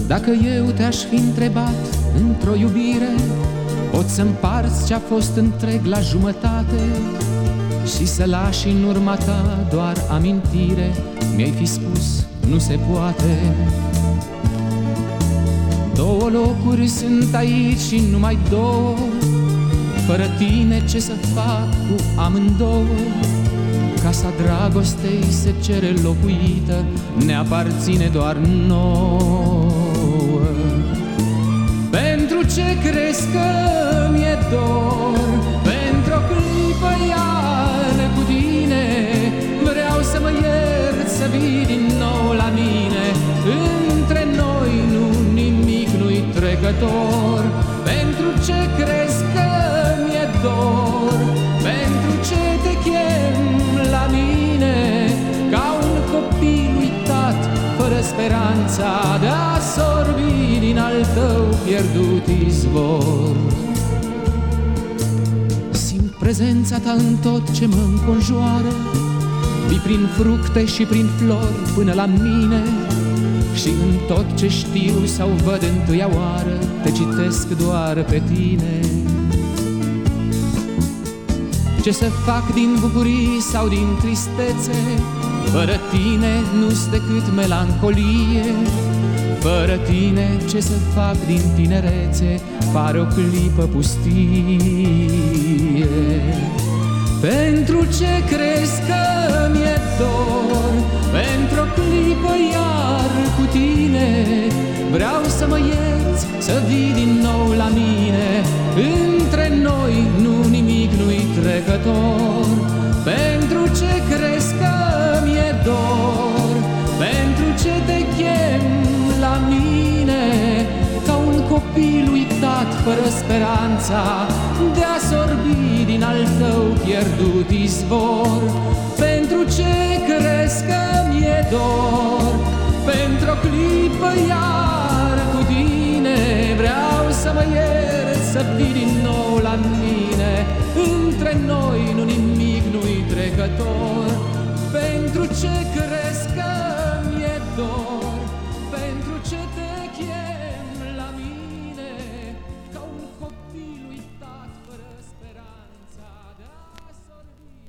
Dacă eu te-aș fi întrebat într-o iubire, poți să împarți ce-a fost întreg la jumătate și să lași în urma ta doar amintire. Mi-ai fi spus, nu se poate. Două locuri sunt aici și numai două, fără tine ce să fac cu amândouă? Casa dragostei se cere locuită, ne aparține doar nouă. Pentru ce crezi că mi-e dor? Pentru o clipă iar cu tine vreau să mă iert, să vii din nou la mine. Între noi nimic nu-i trecător. Pentru ce crezi că mi-e dor? Pentru ce te chem la mine ca un copil uitat, fără speranța de a sorbi din al tău pierdut izvor. Simt prezența ta în tot ce mă înconjoară, vii prin fructe și prin flori până la mine, și în tot ce știu sau văd întâia oară, te citesc doar pe tine. Ce să fac din bucurii sau din tristețe, fără tine nu-s decât melancolie. Fără tine ce să fac din tinerețe, pare o clipă pustie. Pentru ce crezi că mi-e dor? Pentru o clipă iar cu tine vreau să mă ierți, să vii din nou la mine. Între noi nimic nu-i trecător. Pentru ce crezi că mi-e dor? Pentru ce te chem la mine ca un copil uitat, fără speranța de a sorbi din al tău pierdut izvor? Pentru ce crezi că mi-e dor? Pentru o clipă iar cu tine vreau să mă iert, să vii din nou la mine. Între noi nimic nu-i